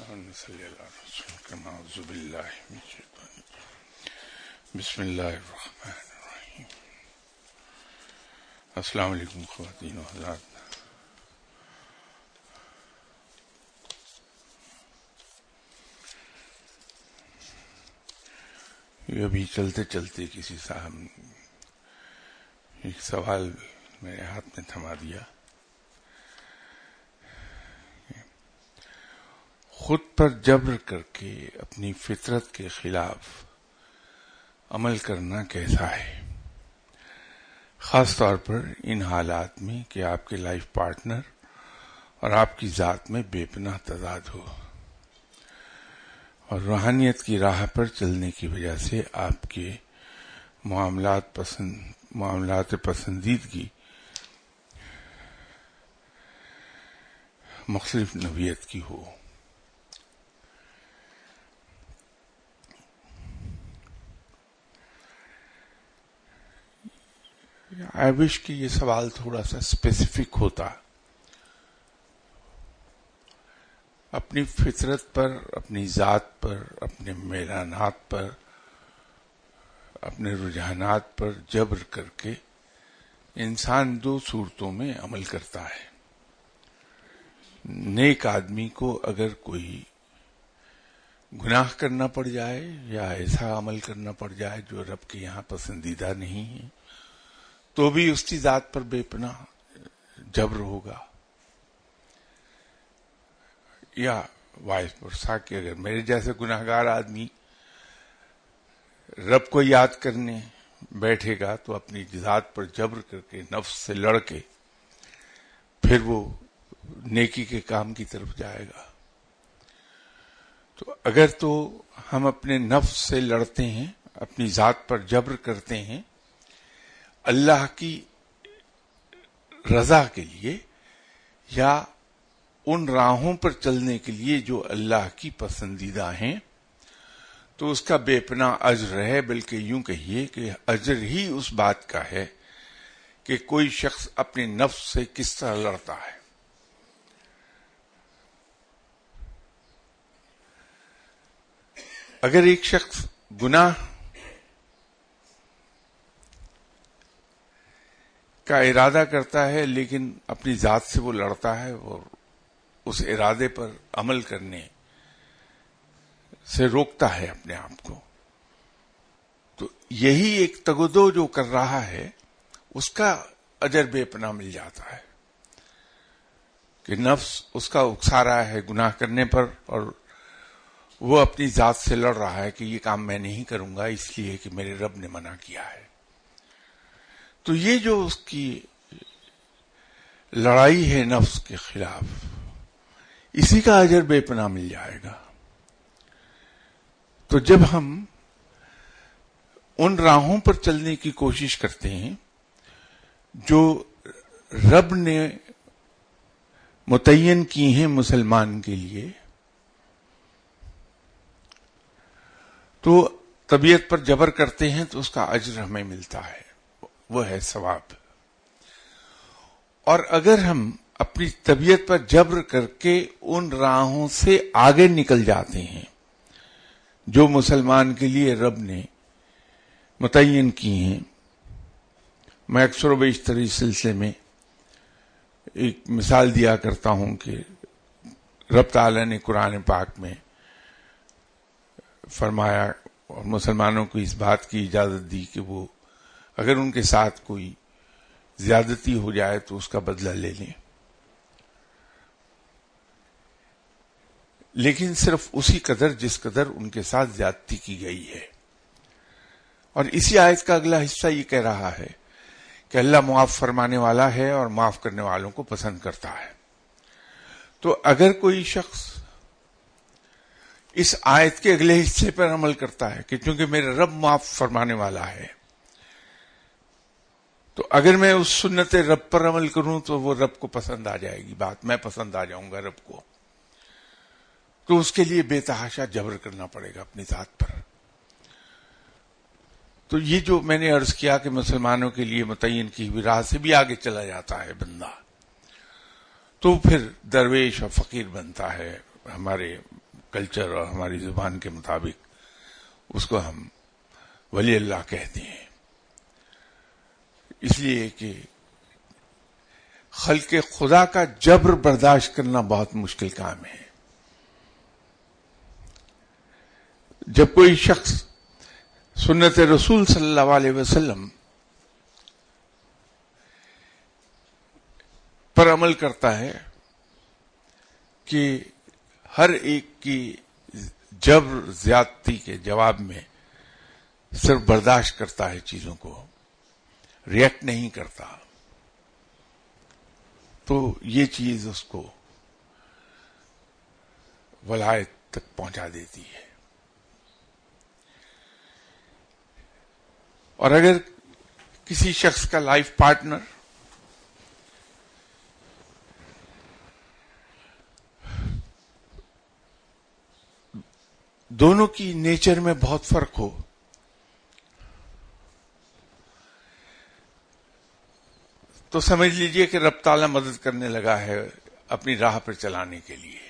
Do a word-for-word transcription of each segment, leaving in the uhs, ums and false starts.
اللهم صل على رسولك اعوذ بالله من الشیطان الرجیم بسم اللہ الرحمن الرحیم. السلام علیکم خواتین و حضرات. یہ ابھی چلتے چلتے کسی صاحب ایک سوال میرے ہاتھ میں تھما دیا. خود پر جبر کر کے اپنی فطرت کے خلاف عمل کرنا کیسا ہے، خاص طور پر ان حالات میں کہ آپ کے لائف پارٹنر اور آپ کی ذات میں بے پناہ تضاد ہو اور روحانیت کی راہ پر چلنے کی وجہ سے آپ کے معاملات پسند معاملات پسندیدگی مختلف نوعیت کی ہو. آئی وش کہ یہ سوال تھوڑا سا اسپیسیفک ہوتا. اپنی فطرت پر، اپنی ذات پر، اپنے میلانات پر، اپنے رجحانات پر جبر کر کے انسان دو صورتوں میں عمل کرتا ہے. نیک آدمی کو اگر کوئی گناہ کرنا پڑ جائے یا ایسا عمل کرنا پڑ جائے جو رب کے یہاں پسندیدہ نہیں ہے تو بھی اس کی ذات پر بے پناہ جبر ہوگا، یا وائس ورسا کہ اگر میرے جیسے گناہ گار آدمی رب کو یاد کرنے بیٹھے گا تو اپنی ذات پر جبر کر کے نفس سے لڑ کے پھر وہ نیکی کے کام کی طرف جائے گا. تو اگر تو ہم اپنے نفس سے لڑتے ہیں، اپنی ذات پر جبر کرتے ہیں اللہ کی رضا کے لیے یا ان راہوں پر چلنے کے لیے جو اللہ کی پسندیدہ ہیں، تو اس کا بے پناہ اجر ہے. بلکہ یوں کہیے کہ اجر ہی اس بات کا ہے کہ کوئی شخص اپنے نفس سے کس طرح لڑتا ہے. اگر ایک شخص گناہ کا ارادہ کرتا ہے لیکن اپنی ذات سے وہ لڑتا ہے اور اس ارادے پر عمل کرنے سے روکتا ہے اپنے آپ کو، تو یہی ایک تگودو جو کر رہا ہے اس کا اجر بے پناہ مل جاتا ہے کہ نفس اس کا اکسا رہا ہے گناہ کرنے پر اور وہ اپنی ذات سے لڑ رہا ہے کہ یہ کام میں نہیں کروں گا اس لیے کہ میرے رب نے منع کیا ہے. تو یہ جو اس کی لڑائی ہے نفس کے خلاف، اسی کا اجر بے پناہ مل جائے گا. تو جب ہم ان راہوں پر چلنے کی کوشش کرتے ہیں جو رب نے متعین کی ہیں مسلمان کے لیے، تو طبیعت پر جبر کرتے ہیں تو اس کا اجر ہمیں ملتا ہے، وہ ہے ثواب. اور اگر ہم اپنی طبیعت پر جبر کر کے ان راہوں سے آگے نکل جاتے ہیں جو مسلمان کے لیے رب نے متعین کی ہیں، میں اکثر و بیشتر اس سلسلے میں ایک مثال دیا کرتا ہوں کہ رب تعالی نے قرآن پاک میں فرمایا اور مسلمانوں کو اس بات کی اجازت دی کہ وہ اگر ان کے ساتھ کوئی زیادتی ہو جائے تو اس کا بدلہ لے لیں، لیکن صرف اسی قدر جس قدر ان کے ساتھ زیادتی کی گئی ہے. اور اسی آیت کا اگلا حصہ یہ کہہ رہا ہے کہ اللہ معاف فرمانے والا ہے اور معاف کرنے والوں کو پسند کرتا ہے. تو اگر کوئی شخص اس آیت کے اگلے حصے پر عمل کرتا ہے کہ چونکہ میرا رب معاف فرمانے والا ہے، تو اگر میں اس سنت رب پر عمل کروں تو وہ رب کو پسند آ جائے گی بات، میں پسند آ جاؤں گا رب کو. تو اس کے لیے بے تحاشا جبر کرنا پڑے گا اپنی ذات پر. تو یہ جو میں نے عرض کیا کہ مسلمانوں کے لیے متعین کی ہوئی راہ سے بھی آگے چلا جاتا ہے بندہ، تو پھر درویش اور فقیر بنتا ہے. ہمارے کلچر اور ہماری زبان کے مطابق اس کو ہم ولی اللہ کہتے ہیں، اس لیے کہ خلق خدا کا جبر برداشت کرنا بہت مشکل کام ہے. جب کوئی شخص سنت رسول صلی اللہ علیہ وسلم پر عمل کرتا ہے کہ ہر ایک کی جبر زیادتی کے جواب میں صرف برداشت کرتا ہے، چیزوں کو ریئیکٹ نہیں کرتا، تو یہ چیز اس کو ولایت تک پہنچا دیتی ہے. اور اگر کسی شخص کا لائف پارٹنر دونوں کی نیچر میں بہت فرق ہو تو سمجھ لیجئے کہ رب تعالیٰ مدد کرنے لگا ہے اپنی راہ پر چلانے کے لیے.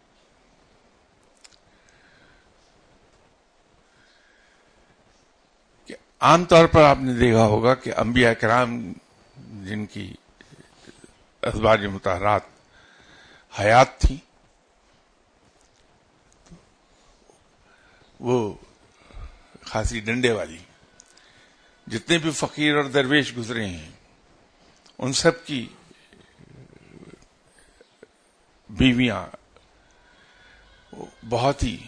کہ عام طور پر آپ نے دیکھا ہوگا کہ انبیاء کرام جن کی ازواج مطہرات حیات تھیں، وہ خاصی ڈنڈے والی، جتنے بھی فقیر اور درویش گزرے ہیں ان سب کی بیویاں بہت ہی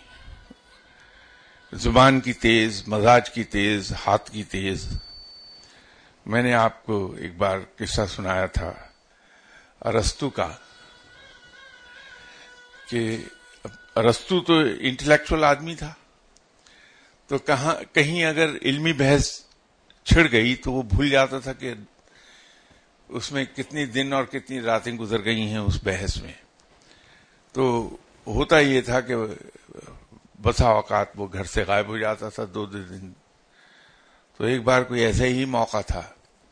زبان کی تیز، مزاج کی تیز، ہاتھ کی تیز. میں نے آپ کو ایک بار قصہ سنایا تھا ارسطو کا، کہ ارسطو تو انٹلیکچوئل آدمی تھا، تو کہاں کہیں اگر علمی بحث چھڑ گئی تو وہ بھول جاتا تھا کہ اس میں کتنی دن اور کتنی راتیں گزر گئی ہیں اس بحث میں. تو ہوتا یہ تھا کہ بسا اوقات وہ گھر سے غائب ہو جاتا تھا دو دو دن. تو ایک بار کوئی ایسا ہی موقع تھا،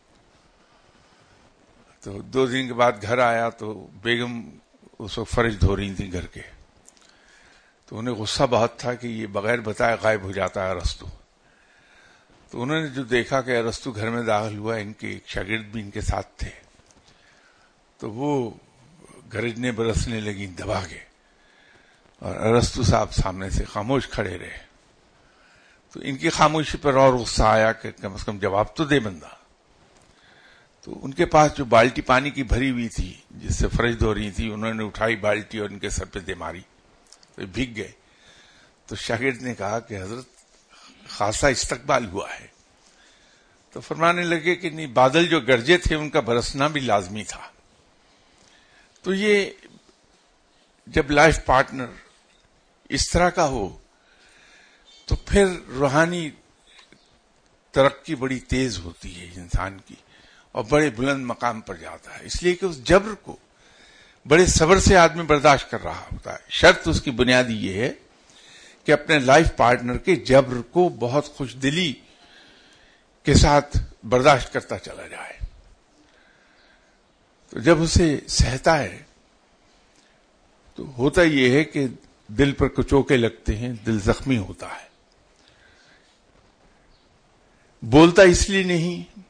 تو دو دن کے بعد گھر آیا تو بیگم اس وقت فرش دھو رہی تھی گھر کے. تو انہیں غصہ بہت تھا کہ یہ بغیر بتائے غائب ہو جاتا ہے ارسطو. تو انہوں نے جو دیکھا کہ ارسطو گھر میں داخل ہوا، ان کے ایک شاگرد بھی ان کے ساتھ تھے، تو وہ گرجنے برسنے لگی دبا کے، اور ارسطو صاحب سامنے سے خاموش کھڑے رہے. تو ان کی خاموشی پر اور غصہ آیا کہ کم از کم جواب تو دے بندہ. تو ان کے پاس جو بالٹی پانی کی بھری ہوئی تھی جس سے فرش دھو رہی تھی، انہوں نے اٹھائی بالٹی اور ان کے سر پہ دے ماری، تو بھیگ گئے. تو شاگرد نے کہا کہ حضرت خاصا استقبال ہوا ہے. تو فرمانے لگے کہ نہیں، بادل جو گرجے تھے ان کا برسنا بھی لازمی تھا. تو یہ جب لائف پارٹنر اس طرح کا ہو تو پھر روحانی ترقی بڑی تیز ہوتی ہے انسان کی، اور بڑے بلند مقام پر جاتا ہے، اس لیے کہ اس جبر کو بڑے صبر سے آدمی برداشت کر رہا ہوتا ہے. شرط اس کی بنیادی یہ ہے کہ اپنے لائف پارٹنر کے جبر کو بہت خوش دلی کے ساتھ برداشت کرتا چلا جائے. تو جب اسے سہتا ہے تو ہوتا یہ ہے کہ دل پر کچوکے لگتے ہیں، دل زخمی ہوتا ہے. بولتا اس لیے نہیں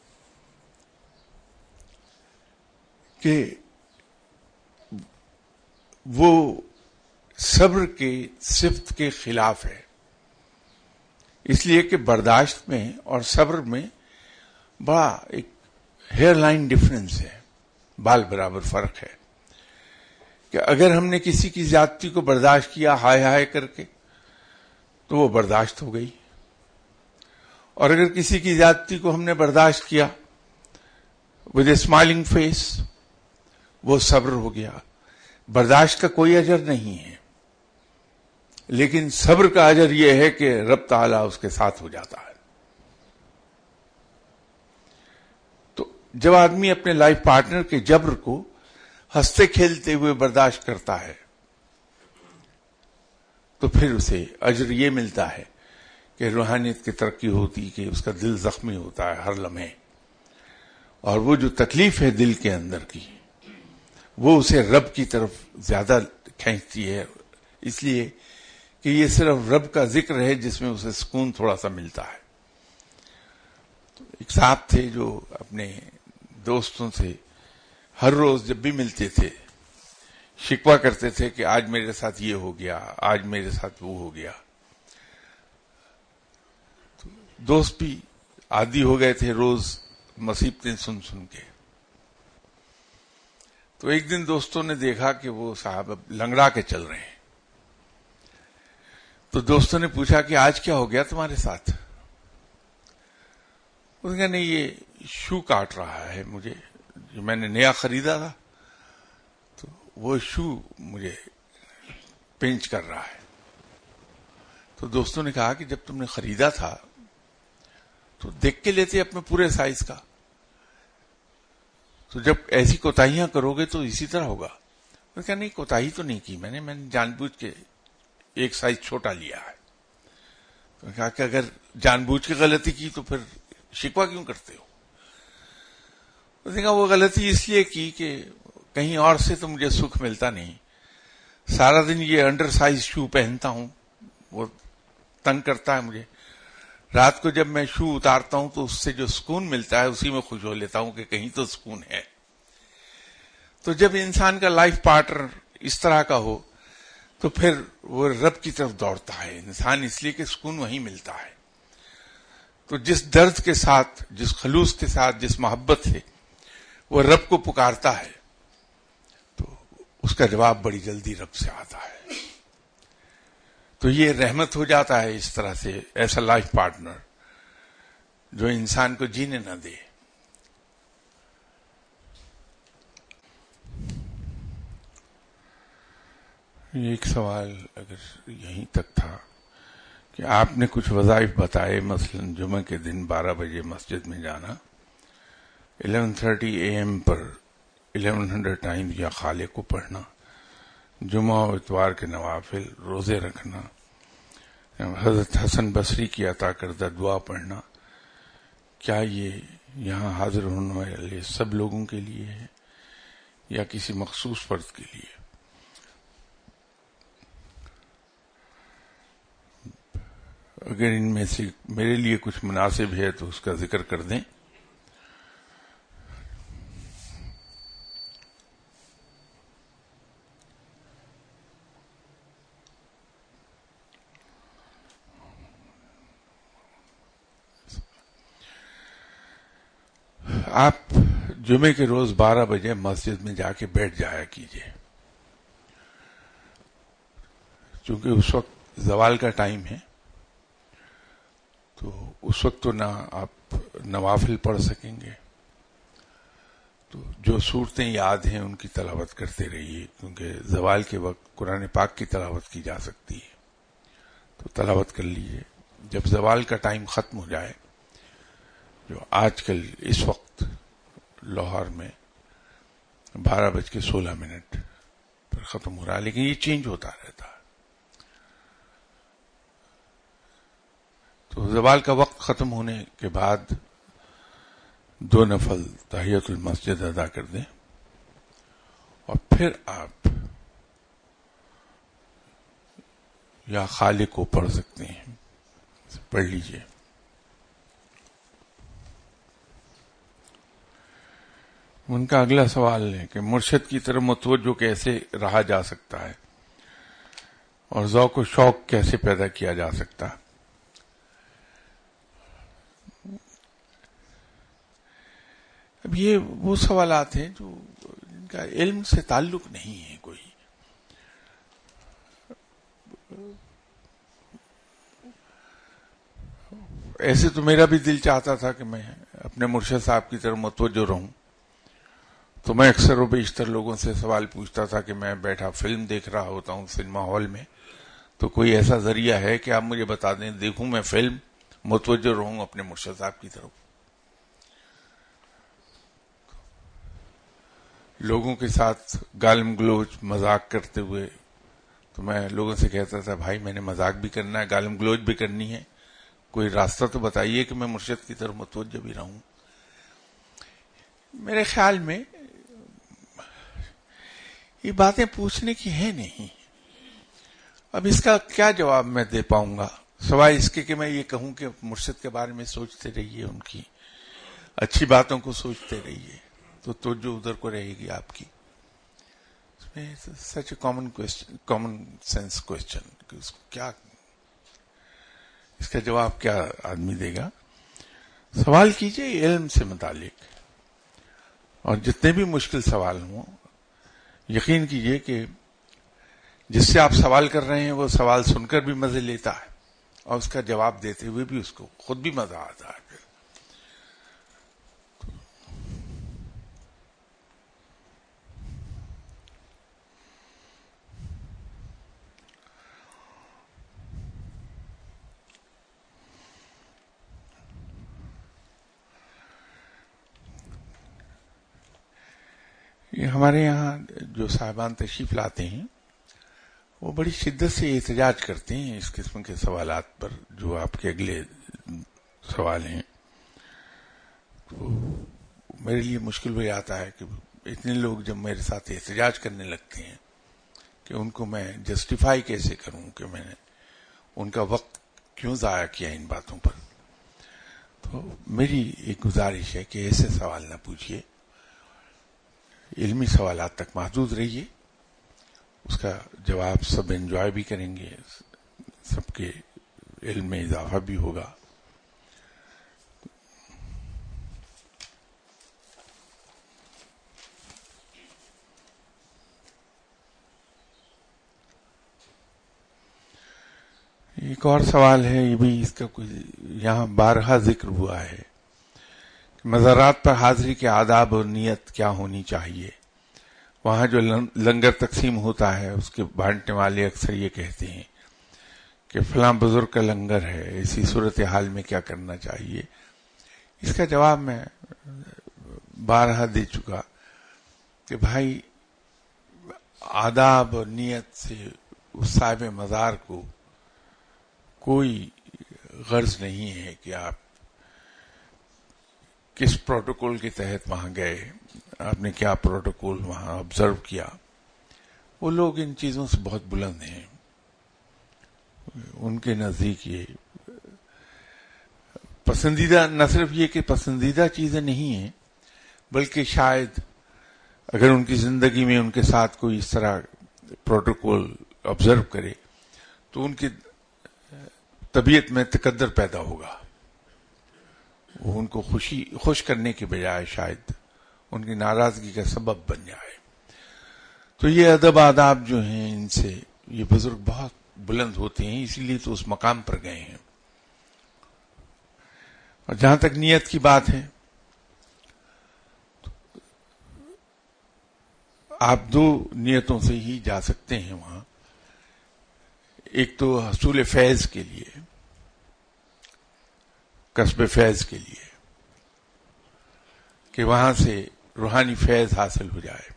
کہ وہ صبر کے صفت کے خلاف ہے، اس لیے کہ برداشت میں اور صبر میں بڑا ایک ہیئر لائن ڈفرنس ہے، بال برابر فرق ہے. کہ اگر ہم نے کسی کی زیادتی کو برداشت کیا ہائے ہائے کر کے تو وہ برداشت ہو گئی، اور اگر کسی کی زیادتی کو ہم نے برداشت کیا ود اے اسمائلنگ فیس، وہ صبر ہو گیا. برداشت کا کوئی اجر نہیں ہے، لیکن صبر کا اجر یہ ہے کہ رب تعالیٰ اس کے ساتھ ہو جاتا ہے. تو جب آدمی اپنے لائف پارٹنر کے جبر کو ہنستے کھیلتے ہوئے برداشت کرتا ہے تو پھر اسے اجر یہ ملتا ہے کہ روحانیت کی ترقی ہوتی، کہ اس کا دل زخمی ہوتا ہے ہر لمحے، اور وہ جو تکلیف ہے دل کے اندر کی وہ اسے رب کی طرف زیادہ کھینچتی ہے، اس لیے کہ یہ صرف رب کا ذکر ہے جس میں اسے سکون تھوڑا سا ملتا ہے. ایک صاحب تھے جو اپنے دوستوں سے ہر روز جب بھی ملتے تھے شکوہ کرتے تھے کہ آج میرے ساتھ یہ ہو گیا، آج میرے ساتھ وہ ہو گیا. تو دوست بھی عادی ہو گئے تھے روز مصیبتیں سن سن کے. تو ایک دن دوستوں نے دیکھا کہ وہ صاحب اب لنگڑا کے چل رہے ہیں. تو دوستوں نے پوچھا کہ آج کیا ہو گیا تمہارے ساتھ؟ اس نے کہا نہیں، یہ شو کاٹ رہا ہے مجھے، جو میں نے نیا خریدا تھا تو وہ شو مجھے پنچ کر رہا ہے. تو دوستوں نے کہا کہ جب تم نے خریدا تھا تو دیکھ کے لیتے اپنے پورے سائز کا، تو جب ایسی کوتاہیاں کرو گے تو اسی طرح ہوگا. میں نے کہا نہیں، کوتاہی تو نہیں کی میں نے میں نے جان بوجھ کے ایک سائز چھوٹا لیا ہے. تو میں نے کہا کہ اگر جان بوجھ کے غلطی کی تو پھر شکوہ کیوں کرتے ہو؟ اس نے کہا وہ غلطی اس لیے کی کہ کہیں اور سے تو مجھے سکھ ملتا نہیں، سارا دن یہ انڈر سائز شو پہنتا ہوں، وہ تنگ کرتا ہے مجھے. رات کو جب میں شو اتارتا ہوں تو اس سے جو سکون ملتا ہے اسی میں خوش ہو لیتا ہوں کہ کہیں تو سکون ہے. تو جب انسان کا لائف پارٹنر اس طرح کا ہو تو پھر وہ رب کی طرف دوڑتا ہے انسان، اس لیے کہ سکون وہیں ملتا ہے. تو جس درد کے ساتھ، جس خلوص کے ساتھ، جس محبت سے وہ رب کو پکارتا ہے تو اس کا جواب بڑی جلدی رب سے آتا ہے. تو یہ رحمت ہو جاتا ہے اس طرح سے ایسا لائف پارٹنر جو انسان کو جینے نہ دے. ایک سوال اگر یہیں تک تھا کہ آپ نے کچھ وظائف بتائے، مثلا جمعہ کے دن بارہ بجے مسجد میں جانا، الیون تھرٹی اے ایم پر الیون ہنڈریڈ ٹائم یا خالق کو پڑھنا، جمعہ و اتوار کے نوافل، روزے رکھنا، حضرت حسن بصری کی عطا کردہ دعا پڑھنا، کیا یہ یہاں حاضر ہونے والے سب لوگوں کے لیے ہے یا کسی مخصوص فرد کے لیے؟ اگر ان میں سے میرے لیے کچھ مناسب ہے تو اس کا ذکر کر دیں. آپ جمعے کے روز بارہ بجے مسجد میں جا کے بیٹھ جایا کیجیے، چونکہ اس وقت زوال کا ٹائم ہے تو اس وقت تو نہ آپ نوافل پڑھ سکیں گے. تو جو صورتیں یاد ہیں ان کی تلاوت کرتے رہیے، کیونکہ زوال کے وقت قرآن پاک کی تلاوت کی جا سکتی ہے، تو تلاوت کر لیجیے. جب زوال کا ٹائم ختم ہو جائے، جو آج کل اس وقت لاہور میں بارہ بج کے سولہ منٹ پر ختم ہو رہا ہے، لیکن یہ چینج ہوتا رہتا ہے. تو زوال کا وقت ختم ہونے کے بعد دو نفل تحیۃ المسجد ادا کر دیں اور پھر آپ یا خالق کو پڑھ سکتے ہیں، پڑھ لیجئے. ان کا اگلا سوال ہے کہ مرشد کی طرف متوجہ کیسے رہا جا سکتا ہے اور ذوق و شوق کیسے پیدا کیا جا سکتا ہے؟ اب یہ وہ سوالات ہیں جو ان کا علم سے تعلق نہیں ہے کوئی. ایسے تو میرا بھی دل چاہتا تھا کہ میں اپنے مرشد صاحب کی طرف متوجہ رہوں، تو میں اکثر و بیشتر لوگوں سے سوال پوچھتا تھا کہ میں بیٹھا فلم دیکھ رہا ہوتا ہوں سنیما ہال میں، تو کوئی ایسا ذریعہ ہے کہ آپ مجھے بتا دیں، دیکھوں میں فلم، متوجہ رہوں اپنے مرشد صاحب کی طرف. لوگوں کے ساتھ گالم گلوچ مذاق کرتے ہوئے تو میں لوگوں سے کہتا تھا بھائی میں نے مذاق بھی کرنا ہے، گالم گلوچ بھی کرنی ہے، کوئی راستہ تو بتائیے کہ میں مرشد کی طرف متوجہ بھی رہوں. میرے خیال میں یہ باتیں پوچھنے کی ہیں نہیں. اب اس کا کیا جواب میں دے پاؤں گا سوائے اس کے کہ میں یہ کہوں کہ مرشد کے بارے میں سوچتے رہیے، ان کی اچھی باتوں کو سوچتے رہیے، تو توجہ ادھر کو رہے گی آپ کی. Such a common question, common sense question, کہ اس کو کیا، اس کا جواب کیا آدمی دے گا؟ سوال کیجئے علم سے متعلق، اور جتنے بھی مشکل سوال ہوں یقین کیجئے کہ جس سے آپ سوال کر رہے ہیں وہ سوال سن کر بھی مزے لیتا ہے، اور اس کا جواب دیتے ہوئے بھی اس کو خود بھی مزہ آتا ہے. پھر یہ ہمارے یہاں جو صاحبان تشریف لاتے ہیں وہ بڑی شدت سے احتجاج کرتے ہیں اس قسم کے سوالات پر، جو آپ کے اگلے سوال ہیں. تو میرے لیے مشکل ہو جاتا ہے کہ اتنے لوگ جب میرے ساتھ احتجاج کرنے لگتے ہیں کہ ان کو میں جسٹیفائی کیسے کروں کہ میں نے ان کا وقت کیوں ضائع کیا ان باتوں پر. تو میری ایک گزارش ہے کہ ایسے سوال نہ پوچھیے، علمی سوالات تک محدود رہیے، اس کا جواب سب انجوائے بھی کریں گے، سب کے علم میں اضافہ بھی ہوگا. ایک اور سوال ہے، یہ بھی اس کا کوئی یہاں بارہا ذکر ہوا ہے کہ مزارات پر حاضری کے آداب اور نیت کیا ہونی چاہیے. وہاں جو لنگر تقسیم ہوتا ہے اس کے بانٹنے والے اکثر یہ کہتے ہیں کہ فلاں بزرگ کا لنگر ہے، اسی صورتحال میں کیا کرنا چاہیے. اس کا جواب میں بارہا دے چکا کہ بھائی آداب اور نیت سے اس صاحب مزار کو کوئی غرض نہیں ہے کہ آپ کس پروٹوکول کے تحت وہاں گئے، آپ نے کیا پروٹوکول وہاں آبزرو کیا. وہ لوگ ان چیزوں سے بہت بلند ہیں، ان کے نزدیک یہ پسندیدہ، نہ صرف یہ کہ پسندیدہ چیزیں نہیں ہیں، بلکہ شاید اگر ان کی زندگی میں ان کے ساتھ کوئی اس طرح پروٹوکول آبزرو کرے تو ان کی طبیعت میں تقدر پیدا ہوگا، وہ ان کو خوشی خوش کرنے کے بجائے شاید ان کی ناراضگی کا سبب بن جائے. تو یہ ادب آداب جو ہیں ان سے یہ بزرگ بہت بلند ہوتے ہیں، اسی لیے تو اس مقام پر گئے ہیں. اور جہاں تک نیت کی بات ہے، آپ دو نیتوں سے ہی جا سکتے ہیں وہاں. ایک تو حصول فیض کے لیے، کسب فیض کے لیے، کہ وہاں سے روحانی فیض حاصل ہو جائے،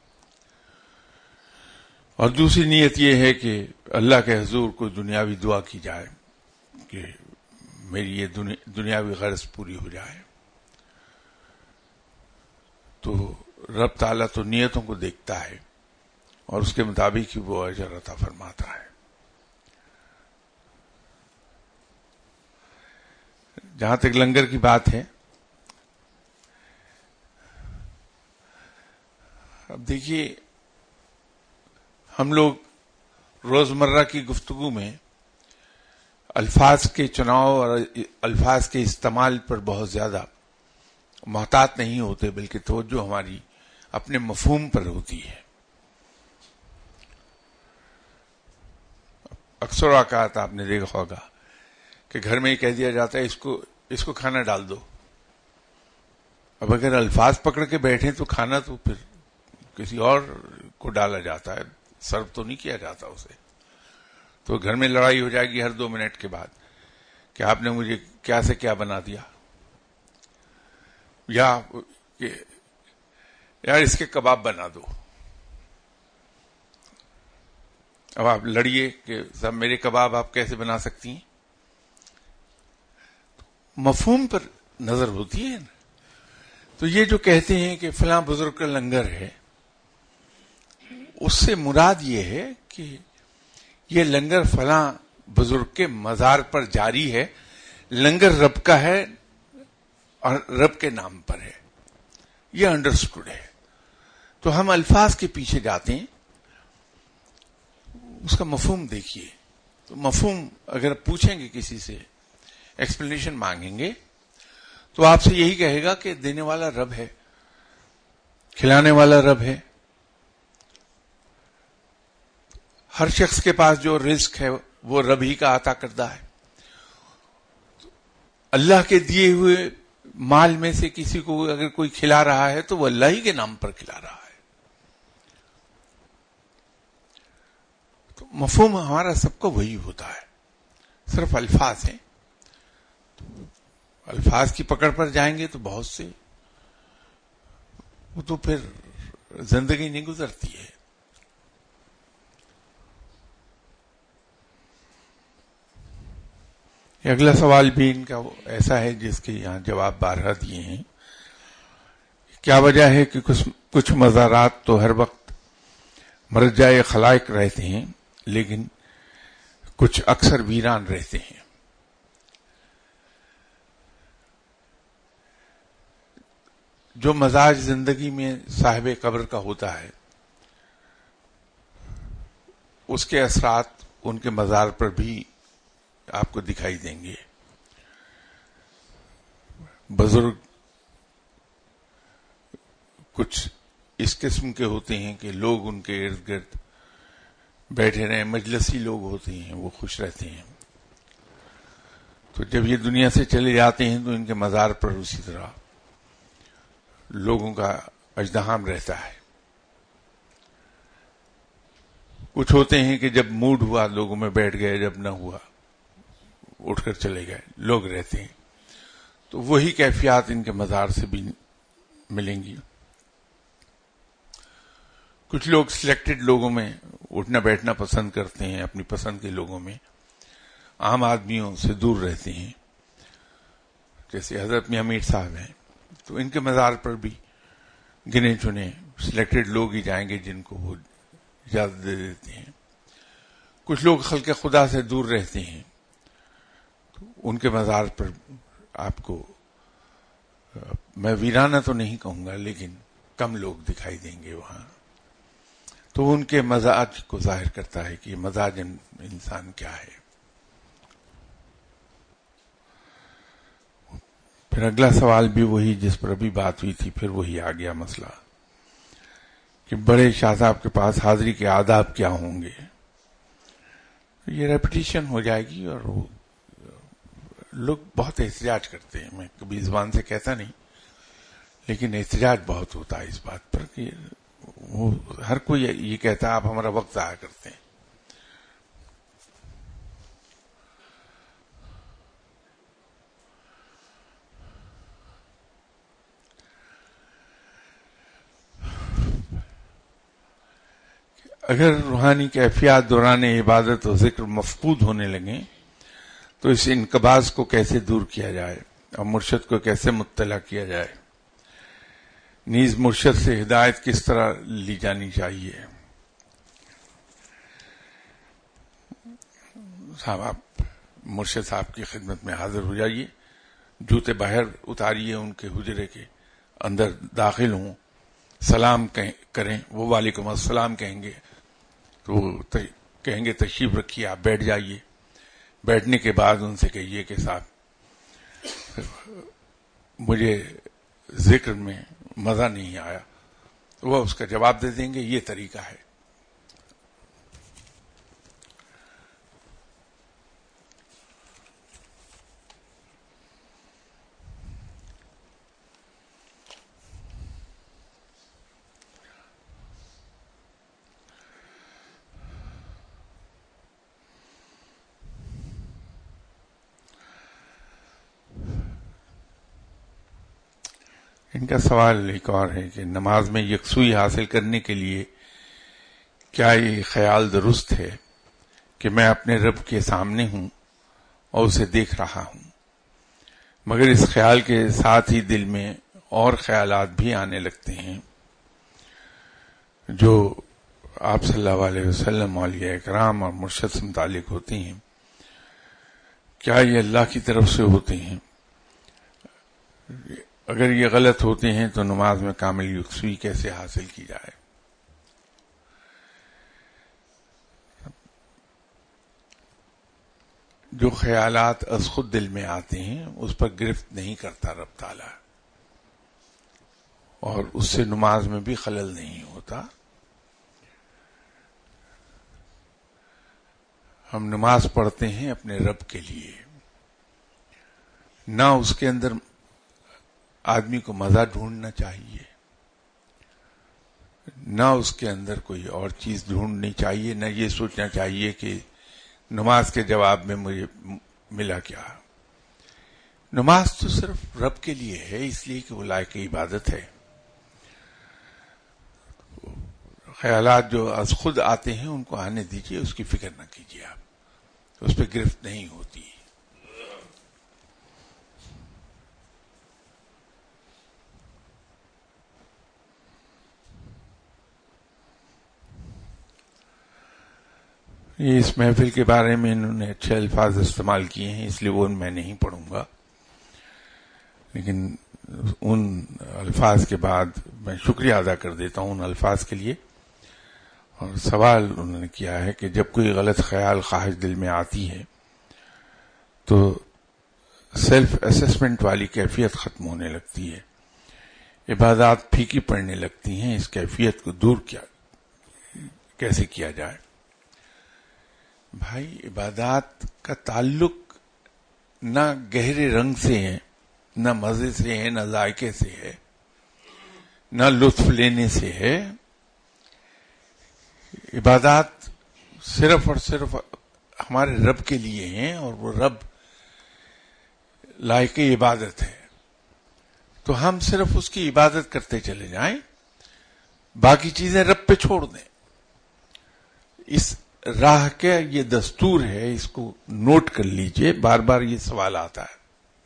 اور دوسری نیت یہ ہے کہ اللہ کے حضور کو دنیاوی دعا کی جائے کہ میری یہ دنیاوی غرض پوری ہو جائے. تو رب تعالیٰ تو نیتوں کو دیکھتا ہے اور اس کے مطابق ہی وہ اجر عطا فرماتا ہے. جہاں تک لنگر کی بات ہے، اب دیکھیے ہم لوگ روزمرہ کی گفتگو میں الفاظ کے چناؤ اور الفاظ کے استعمال پر بہت زیادہ محتاط نہیں ہوتے، بلکہ توجہ ہماری اپنے مفہوم پر ہوتی ہے. اکثر اوقات آپ نے دیکھا ہوگا کہ گھر میں ہی کہہ دیا جاتا ہے اس کو اس کو کھانا ڈال دو. اب اگر الفاظ پکڑ کے بیٹھیں تو کھانا تو پھر کسی اور کو ڈالا جاتا ہے، سرو تو نہیں کیا جاتا اسے. تو گھر میں لڑائی ہو جائے گی ہر دو منٹ کے بعد کہ آپ نے مجھے کیا سے کیا بنا دیا، یا یار اس کے کباب بنا دو. اب آپ لڑیے کہ صاحب میرے کباب آپ کیسے بنا سکتی ہیں. مفہوم پر نظر ہوتی ہے نا. تو یہ جو کہتے ہیں کہ فلاں بزرگ کا لنگر ہے، اس سے مراد یہ ہے کہ یہ لنگر فلاں بزرگ کے مزار پر جاری ہے، لنگر رب کا ہے اور رب کے نام پر ہے، یہ انڈرسٹوڈ ہے. تو ہم الفاظ کے پیچھے جاتے ہیں، اس کا مفہوم دیکھیے. تو مفہوم اگر پوچھیں گے کسی سے، ایکسپلینیشن مانگیں گے، تو آپ سے یہی کہے گا کہ دینے والا رب ہے، کھلانے والا رب ہے. ہر شخص کے پاس جو رزق ہے وہ رب ہی کا عطا کردہ ہے. اللہ کے دیے ہوئے مال میں سے کسی کو اگر کوئی کھلا رہا ہے تو وہ اللہ ہی کے نام پر کھلا رہا ہے. تو مفہوم ہمارا سب کو وہی ہوتا ہے، صرف الفاظ ہیں. الفاظ کی پکڑ پر جائیں گے تو بہت سے، وہ تو پھر زندگی نہیں گزرتی ہے. اگلا سوال بھی ان کا ایسا ہے جس کے یہاں جواب بارہا دیے ہیں. کیا وجہ ہے کہ کچھ کچھ مزارات تو ہر وقت مرجع خلائق رہتے ہیں لیکن کچھ اکثر ویران رہتے ہیں؟ جو مزاج زندگی میں صاحب قبر کا ہوتا ہے اس کے اثرات ان کے مزار پر بھی آپ کو دکھائی دیں گے. بزرگ کچھ اس قسم کے ہوتے ہیں کہ لوگ ان کے ارد گرد بیٹھے رہیں، مجلسی لوگ ہوتے ہیں، وہ خوش رہتے ہیں. تو جب یہ دنیا سے چلے جاتے ہیں تو ان کے مزار پر اسی طرح لوگوں کا ازدحام رہتا ہے. کچھ ہوتے ہیں کہ جب موڈ ہوا لوگوں میں بیٹھ گئے، جب نہ ہوا اٹھ کر چلے گئے، لوگ رہتے ہیں. تو وہی کیفیات ان کے مزار سے بھی ملیں گی. کچھ لوگ سلیکٹڈ لوگوں میں اٹھنا بیٹھنا پسند کرتے ہیں، اپنی پسند کے لوگوں میں، عام آدمیوں سے دور رہتے ہیں، جیسے حضرت میاں میر صاحب ہیں. تو ان کے مزار پر بھی گنے چنے سلیکٹڈ لوگ ہی جائیں گے جن کو وہ اجازت دے دیتے ہیں. کچھ لوگ خلق خدا سے دور رہتے ہیں، تو ان کے مزار پر آپ کو میں ویرانہ تو نہیں کہوں گا لیکن کم لوگ دکھائی دیں گے وہاں. تو ان کے مزاج کو ظاہر کرتا ہے کہ یہ مزاج انسان کیا ہے. پھر اگلا سوال بھی وہی جس پر ابھی بات ہوئی تھی، پھر وہی آ گیا مسئلہ کہ بڑے شاہ صاحب کے پاس حاضری کے آداب کیا ہوں گے. یہ ریپیٹیشن ہو جائے گی اور وہ لوگ بہت احتجاج کرتے ہیں. میں کبھی زبان سے کہتا نہیں لیکن احتجاج بہت ہوتا ہے اس بات پر کہ وہ ہر کوئی یہ کہتا ہے آپ ہمارا وقت ضائع کرتے ہیں. اگر روحانی کیفیات دوران عبادت و ذکر مفقود ہونے لگیں تو اس انقباض کو کیسے دور کیا جائے اور مرشد کو کیسے مطلع کیا جائے؟ نیز مرشد سے ہدایت کس طرح لی جانی چاہیے؟ صاحب آپ مرشد صاحب کی خدمت میں حاضر ہو جائیے، جوتے باہر اتاریے، ان کے حجرے کے اندر داخل ہوں، سلام کریں. وہ وعلیکم السلام کہیں گے تو وہ کہیں گے تشریف رکھیے، آپ بیٹھ جائیے. بیٹھنے کے بعد ان سے کہیے کہ صاحب مجھے ذکر میں مزہ نہیں آیا، وہ اس کا جواب دے دیں گے. یہ طریقہ ہے. ان کا سوال ایک اور ہے کہ نماز میں یکسوئی حاصل کرنے کے لیے کیا یہ خیال درست ہے کہ میں اپنے رب کے سامنے ہوں اور اسے دیکھ رہا ہوں، مگر اس خیال کے ساتھ ہی دل میں اور خیالات بھی آنے لگتے ہیں جو آپ صلی اللہ علیہ وسلم اولیاء کرام اور مرشد سے متعلق ہوتی ہیں، کیا یہ اللہ کی طرف سے ہوتے ہیں؟ اگر یہ غلط ہوتے ہیں تو نماز میں کامل یکسوئی کیسے حاصل کی جائے؟ جو خیالات از خود دل میں آتے ہیں اس پر گرفت نہیں کرتا رب تعالی، اور اس سے نماز میں بھی خلل نہیں ہوتا۔ ہم نماز پڑھتے ہیں اپنے رب کے لیے، نہ اس کے اندر آدمی کو مزہ ڈھونڈنا چاہیے، نہ اس کے اندر کوئی اور چیز ڈھونڈنی چاہیے، نہ یہ سوچنا چاہیے کہ نماز کے جواب میں مجھے ملا کیا۔ نماز تو صرف رب کے لیے ہے، اس لیے کہ وہ لائق عبادت ہے۔ خیالات جو از خود آتے ہیں ان کو آنے دیجیے، اس کی فکر نہ کیجیے، آپ اس پہ گرفت نہیں ہوتی۔ یہ اس محفل کے بارے میں انہوں نے اچھے الفاظ استعمال کیے ہیں، اس لیے وہ میں نہیں پڑھوں گا، لیکن ان الفاظ کے بعد میں شکریہ ادا کر دیتا ہوں ان الفاظ کے لیے۔ اور سوال انہوں نے کیا ہے کہ جب کوئی غلط خیال خواہش دل میں آتی ہے تو سیلف اسسمنٹ والی کیفیت ختم ہونے لگتی ہے، عبادات پھیکی پڑنے لگتی ہیں، اس کیفیت کو دور کیا کیسے کیا جائے؟ بھائی، عبادات کا تعلق نہ گہرے رنگ سے ہے، نہ مزے سے ہے، نہ ذائقے سے ہے، نہ لطف لینے سے ہے۔ عبادات صرف اور صرف ہمارے رب کے لیے ہیں، اور وہ رب لائق عبادت ہے، تو ہم صرف اس کی عبادت کرتے چلے جائیں، باقی چیزیں رب پہ چھوڑ دیں۔ اس راہ کے یہ دستور ہے، اس کو نوٹ کر لیجئے، بار بار یہ سوال آتا ہے۔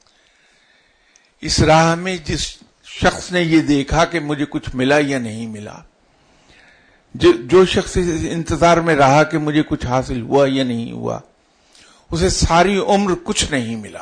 اس راہ میں جس شخص نے یہ دیکھا کہ مجھے کچھ ملا یا نہیں ملا، جو جو شخص اس انتظار میں رہا کہ مجھے کچھ حاصل ہوا یا نہیں ہوا، اسے ساری عمر کچھ نہیں ملا۔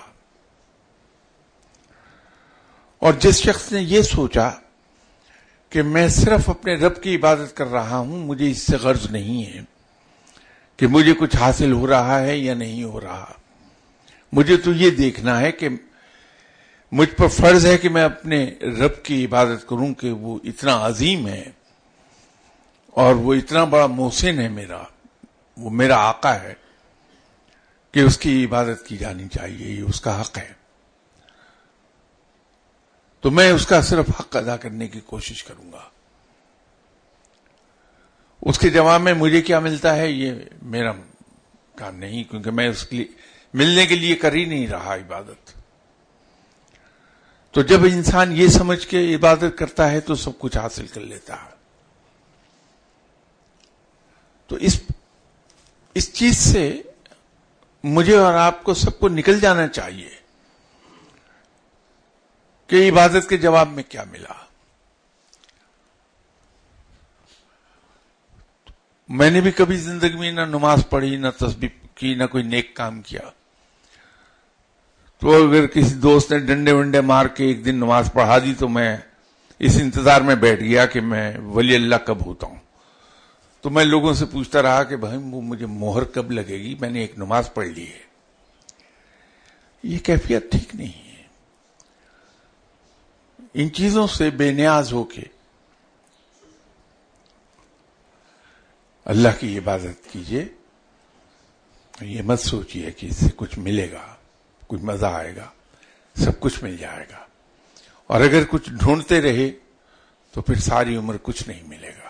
اور جس شخص نے یہ سوچا کہ میں صرف اپنے رب کی عبادت کر رہا ہوں، مجھے اس سے غرض نہیں ہے کہ مجھے کچھ حاصل ہو رہا ہے یا نہیں ہو رہا، مجھے تو یہ دیکھنا ہے کہ مجھ پر فرض ہے کہ میں اپنے رب کی عبادت کروں کہ وہ اتنا عظیم ہے اور وہ اتنا بڑا محسن ہے، میرا وہ میرا آقا ہے کہ اس کی عبادت کی جانی چاہیے، یہ اس کا حق ہے، تو میں اس کا صرف حق ادا کرنے کی کوشش کروں گا۔ اس کے جواب میں مجھے کیا ملتا ہے یہ میرا کام نہیں، کیونکہ میں اس کے لیے ملنے کے لیے کر ہی نہیں رہا عبادت۔ تو جب انسان یہ سمجھ کے عبادت کرتا ہے تو سب کچھ حاصل کر لیتا ہے۔ تو اس اس چیز سے مجھے اور آپ کو سب کو نکل جانا چاہیے کہ عبادت کے جواب میں کیا ملا۔ میں نے بھی کبھی زندگی میں نہ نماز پڑھی، نہ تسبیح کی، نہ کوئی نیک کام کیا، تو اگر کسی دوست نے ڈنڈے ونڈے مار کے ایک دن نماز پڑھا دی تو میں اس انتظار میں بیٹھ گیا کہ میں ولی اللہ کب ہوتا ہوں۔ تو میں لوگوں سے پوچھتا رہا کہ بھائی وہ مجھے مہر کب لگے گی، میں نے ایک نماز پڑھ لی ہے۔ یہ کیفیت ٹھیک نہیں ہے۔ ان چیزوں سے بے نیاز ہو کے اللہ کی عبادت کیجئے، یہ مت سوچئے کہ اس سے کچھ ملے گا، کچھ مزہ آئے گا، سب کچھ مل جائے گا، اور اگر کچھ ڈھونڈتے رہے تو پھر ساری عمر کچھ نہیں ملے گا۔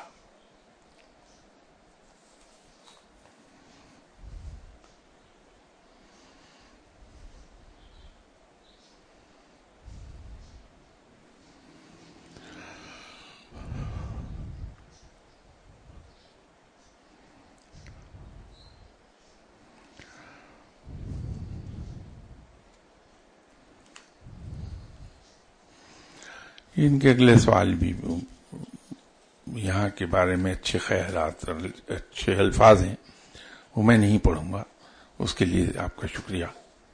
ان کے اگلے سوال بھی یہاں کے بارے میں اچھے خیالات اور اچھے الفاظ ہیں، وہ میں نہیں پڑھوں گا. اس کے لیے آپ کا شکریہ.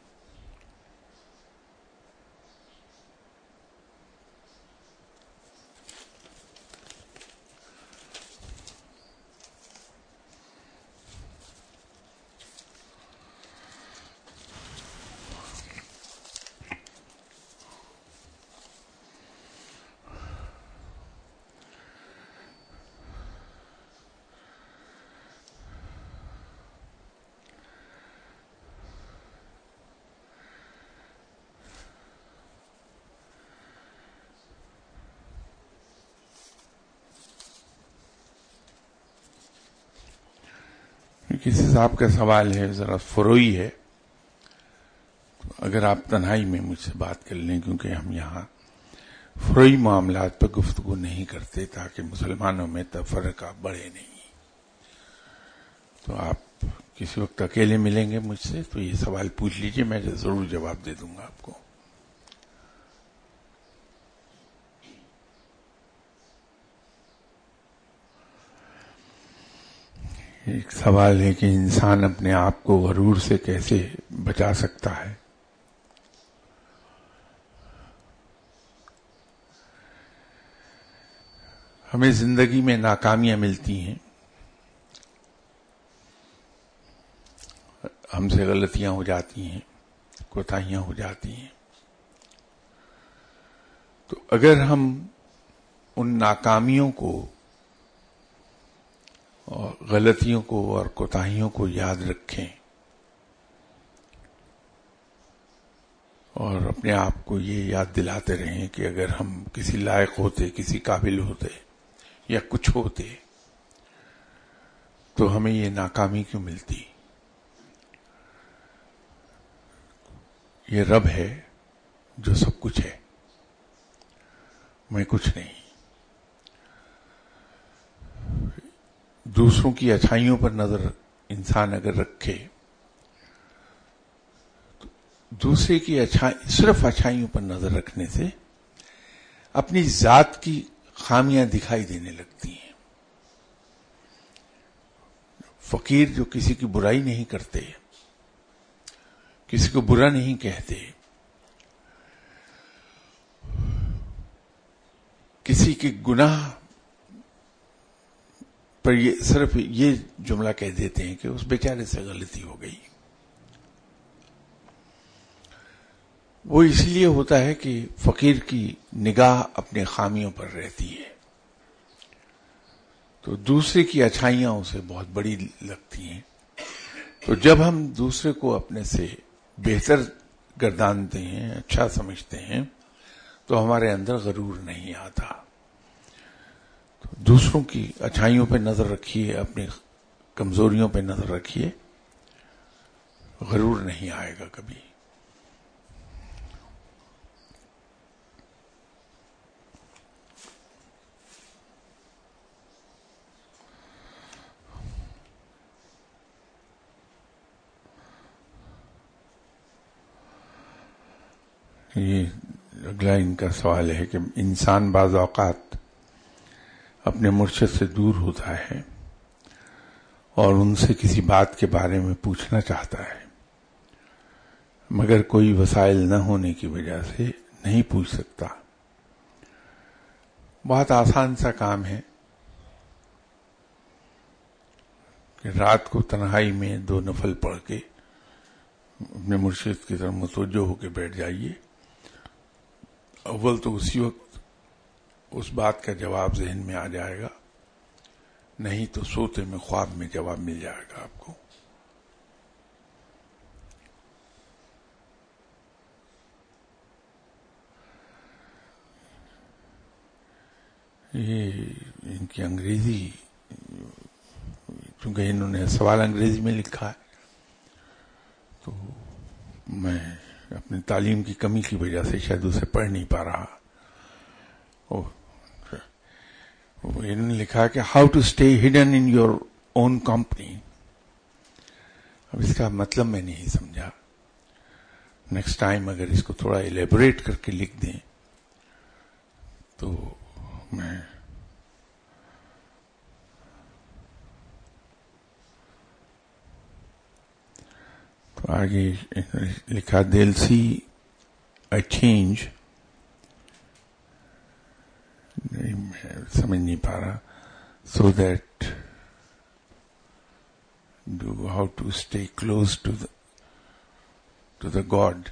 کسی صاحب کا سوال ہے، ذرا فروئی ہے، اگر آپ تنہائی میں مجھ سے بات کر لیں، کیونکہ ہم یہاں فروئی معاملات پر گفتگو نہیں کرتے تاکہ مسلمانوں میں تفرقہ بڑھے نہیں. تو آپ کسی وقت اکیلے ملیں گے مجھ سے تو یہ سوال پوچھ لیجئے، میں ضرور جواب دے دوں گا آپ کو. ایک سوال ہے کہ انسان اپنے آپ کو غرور سے کیسے بچا سکتا ہے. ہمیں زندگی میں ناکامیاں ملتی ہیں، ہم سے غلطیاں ہو جاتی ہیں، کوتاہیاں ہو جاتی ہیں. تو اگر ہم ان ناکامیوں کو اور غلطیوں کو اور کوتاہیوں کو یاد رکھیں اور اپنے آپ کو یہ یاد دلاتے رہیں کہ اگر ہم کسی لائق ہوتے، کسی قابل ہوتے یا کچھ ہوتے تو ہمیں یہ ناکامی کیوں ملتی. یہ رب ہے جو سب کچھ ہے، میں کچھ نہیں. دوسروں کی اچھائیوں پر نظر انسان اگر رکھے تو دوسرے کی اچھائی صرف اچھائیوں پر نظر رکھنے سے اپنی ذات کی خامیاں دکھائی دینے لگتی ہیں. فقیر جو کسی کی برائی نہیں کرتے، کسی کو برا نہیں کہتے، کسی کے گناہ پر یہ صرف یہ جملہ کہہ دیتے ہیں کہ اس بیچارے سے غلطی ہو گئی. وہ اس لیے ہوتا ہے کہ فقیر کی نگاہ اپنے خامیوں پر رہتی ہے، تو دوسرے کی اچھائیاں اسے بہت بڑی لگتی ہیں. تو جب ہم دوسرے کو اپنے سے بہتر گردانتے ہیں، اچھا سمجھتے ہیں، تو ہمارے اندر غرور نہیں آتا. تو دوسروں کی اچھائیوں پہ نظر رکھیے، اپنی کمزوریوں پہ نظر رکھیے، غرور نہیں آئے گا کبھی. یہ اگلا ان کا سوال ہے کہ انسان بعض اوقات اپنے مرشد سے دور ہوتا ہے اور ان سے کسی بات کے بارے میں پوچھنا چاہتا ہے، مگر کوئی وسائل نہ ہونے کی وجہ سے نہیں پوچھ سکتا. بہت آسان سا کام ہے کہ رات کو تنہائی میں دو نفل پڑھ کے اپنے مرشد کی طرف متوجہ ہو کے بیٹھ جائیے. اول تو اسی وقت اس بات کا جواب ذہن میں آ جائے گا، نہیں تو سوتے میں خواب میں جواب مل جائے گا آپ کو. یہ ان کی انگریزی، چونکہ انہوں نے سوال انگریزی میں لکھا ہے تو میں اپنی تعلیم کی کمی کی وجہ سے شاید اسے پڑھ نہیں پا رہا. انہوں نے لکھا کہ how to stay hidden in your own company. اب اس کا مطلب میں نہیں سمجھا. نیکسٹ ٹائم اگر اس کو تھوڑا ایلیبوریٹ کر کے لکھ دیں تو میں آگے لکھا they'll see a change. نہیں میں سمجھ نہیں پا رہا. So that do how to stay close to the to the God.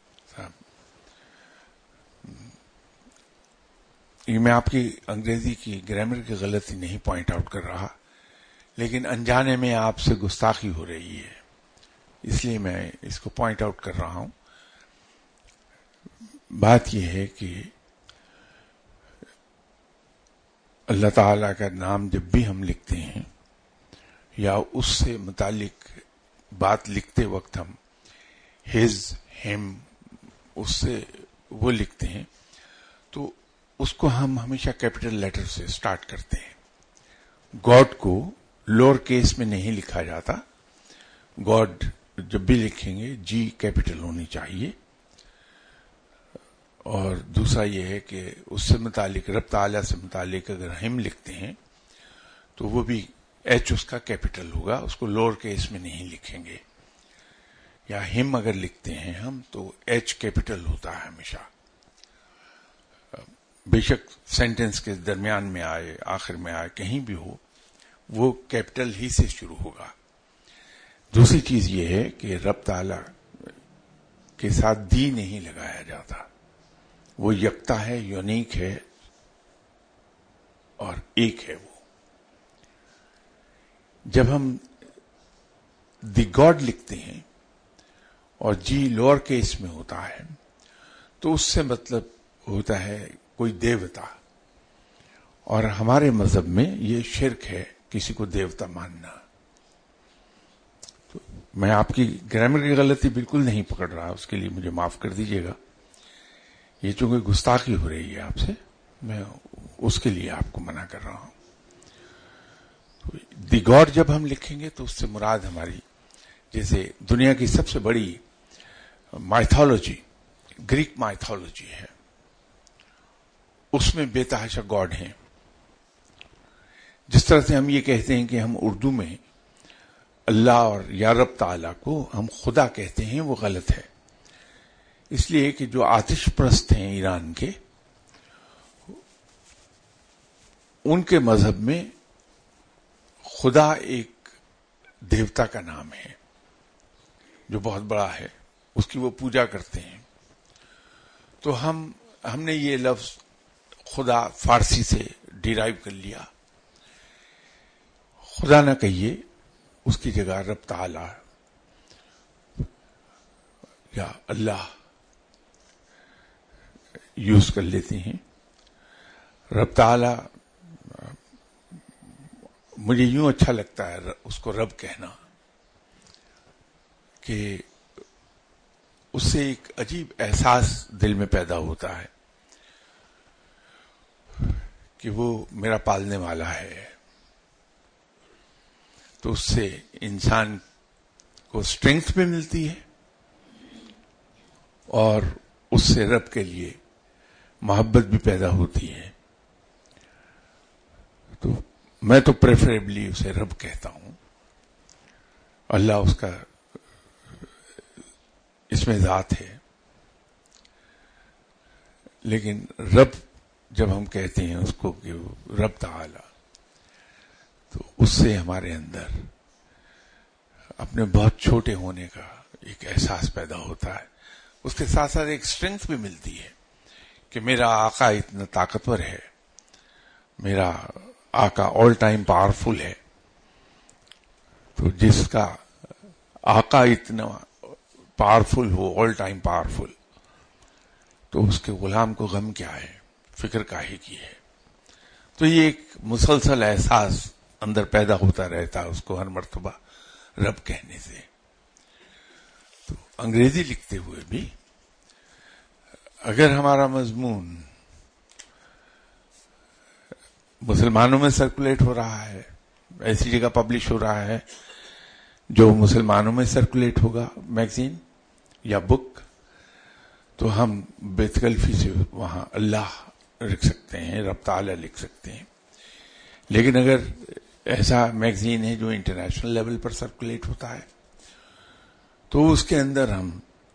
یہ میں آپ کی انگریزی کی گرامر کی غلطی نہیں پوائنٹ آؤٹ کر رہا، لیکن انجانے میں آپ سے گستاخی ہو رہی ہے، اس لیے میں اس کو پوائنٹ آؤٹ کر رہا ہوں. بات یہ ہے کہ اللہ تعالی کا نام جب بھی ہم لکھتے ہیں یا اس سے متعلق بات لکھتے وقت ہم ہز ہم اس سے وہ لکھتے ہیں تو اس کو ہم ہمیشہ کیپٹل لیٹر سے سٹارٹ کرتے ہیں. گاڈ کو لوور کیس میں نہیں لکھا جاتا. گاڈ جب بھی لکھیں گے جی کیپٹل ہونی چاہیے. اور دوسرا یہ ہے کہ اس سے متعلق رب تعالیٰ سے متعلق اگر ہم لکھتے ہیں تو وہ بھی ایچ اس کا کیپٹل ہوگا، اس کو لوور کیس میں نہیں لکھیں گے. یا ہم اگر لکھتے ہیں ہم تو ایچ کیپٹل ہوتا ہے ہمیشہ، بے شک سینٹینس کے درمیان میں آئے آخر میں آئے کہیں بھی ہو وہ کیپٹل ہی سے شروع ہوگا. دوسری چیز یہ ہے کہ رب تعالیٰ کے ساتھ دی نہیں لگایا جاتا، وہ یکتا ہے، یونیک ہے اور ایک ہے. وہ جب ہم دی گاڈ لکھتے ہیں اور جی لوور کیس میں ہوتا ہے تو اس سے مطلب ہوتا ہے کوئی دیوتا، اور ہمارے مذہب میں یہ شرک ہے کسی کو دیوتا ماننا. تو میں آپ کی گرامر کی غلطی بالکل نہیں پکڑ رہا، اس کے لیے مجھے معاف کر دیجیے گا. یہ چونکہ گستاخی ہو رہی ہے آپ سے، میں اس کے لیے آپ کو منع کر رہا ہوں. دی گاڈ جب ہم لکھیں گے تو اس سے مراد ہماری جیسے دنیا کی سب سے بڑی مائتھولوجی گریک مائتھولوجی ہے، اس میں بے تحاشا گاڈ ہیں. جس طرح سے ہم یہ کہتے ہیں کہ ہم اردو میں اللہ اور یا رب تعالیٰ کو ہم خدا کہتے ہیں، وہ غلط ہے. اس لیے کہ جو آتش پرست ہیں ایران کے، ان کے مذہب میں خدا ایک دیوتا کا نام ہے جو بہت بڑا ہے، اس کی وہ پوجا کرتے ہیں. تو ہم ہم نے یہ لفظ خدا فارسی سے ڈیرائیو کر لیا. خدا نہ کہیے، اس کی جگہ رب تعالی یا اللہ یوز کر لیتے ہیں. رب تعالی مجھے یوں اچھا لگتا ہے اس کو رب کہنا کہ اس سے ایک عجیب احساس دل میں پیدا ہوتا ہے کہ وہ میرا پالنے والا ہے. تو اس سے انسان کو اسٹرینگتھ بھی ملتی ہے اور اس سے رب کے لیے محبت بھی پیدا ہوتی ہے. تو میں تو پریفریبلی اسے رب کہتا ہوں. اللہ اس کا اس میں ذات ہے، لیکن رب جب ہم کہتے ہیں اس کو کہ رب تعالی، تو اس سے ہمارے اندر اپنے بہت چھوٹے ہونے کا ایک احساس پیدا ہوتا ہے. اس کے ساتھ ساتھ ایک اسٹرینگتھ بھی ملتی ہے کہ میرا آقا اتنا طاقتور ہے، میرا آقا آل ٹائم پاورفل ہے. تو جس کا آقا اتنا پاورفل ہو، آل ٹائم پاورفل، تو اس کے غلام کو غم کیا ہے، فکر کاہے کی ہے. تو یہ ایک مسلسل احساس اندر پیدا ہوتا رہتا ہے اس کو ہر مرتبہ رب کہنے سے. تو انگریزی لکھتے ہوئے بھی اگر ہمارا مضمون مسلمانوں میں سرکولیٹ ہو رہا ہے، ایسی جگہ پبلش ہو رہا ہے جو مسلمانوں میں سرکولیٹ ہوگا، میگزین یا بک، تو ہم بے تکلفی سے وہاں اللہ لکھ سکتے ہیں، رب تعالی لکھ سکتے ہیں. لیکن اگر ایسا میگزین ہے جو انٹرنیشنل لیول پر سرکولیٹ ہوتا ہے تو اس کے اندر ہم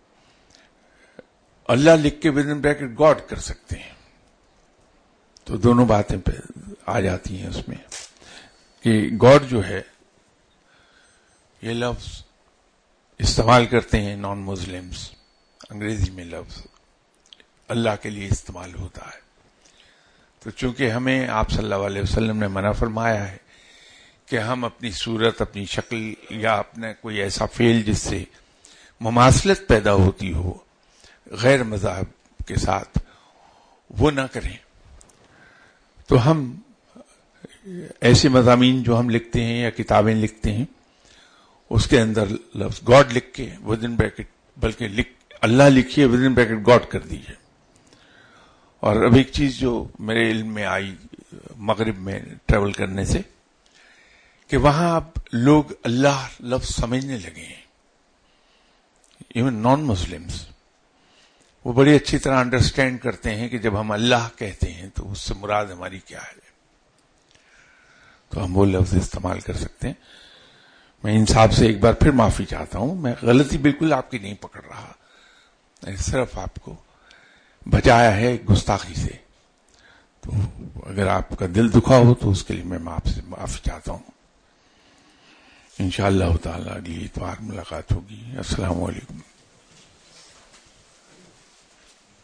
اللہ لکھ کے ود ان بریکٹ گاڈ کر سکتے ہیں. تو دونوں باتیں پہ آ جاتی ہیں اس میں کہ گاڈ جو ہے یہ لفظ استعمال کرتے ہیں نان مسلمز، انگریزی میں لفظ اللہ کے لیے استعمال ہوتا ہے. تو چونکہ ہمیں آپ صلی اللہ علیہ وسلم نے منع فرمایا ہے کہ ہم اپنی صورت، اپنی شکل یا اپنا کوئی ایسا فعل جس سے مماثلت پیدا ہوتی ہو غیر مذہب کے ساتھ، وہ نہ کریں. تو ہم ایسے مضامین جو ہم لکھتے ہیں یا کتابیں لکھتے ہیں اس کے اندر لفظ گاڈ لکھ کے ود ان بریکٹ، بلکہ لکھ اللہ لکھیے ود ان بریکٹ گاڈ کر دیجیے. اور اب ایک چیز جو میرے علم میں آئی مغرب میں ٹریول کرنے سے، کہ وہاں اب لوگ اللہ لفظ سمجھنے لگے ہیں. ایون نان مسلمز وہ بڑی اچھی طرح انڈرسٹینڈ کرتے ہیں کہ جب ہم اللہ کہتے ہیں تو اس سے مراد ہماری کیا ہے. تو ہم وہ لفظ استعمال کر سکتے ہیں. میں انصاف سے ایک بار پھر معافی چاہتا ہوں، میں غلطی بالکل آپ کی نہیں پکڑ رہا، میں صرف آپ کو بچایا ہے گستاخی سے. تو اگر آپ کا دل دکھا ہو تو اس کے لیے میں آپ سے معافی چاہتا ہوں. انشاءاللہ تعالی اگلی اتوار ملاقات ہوگی. السلام علیکم.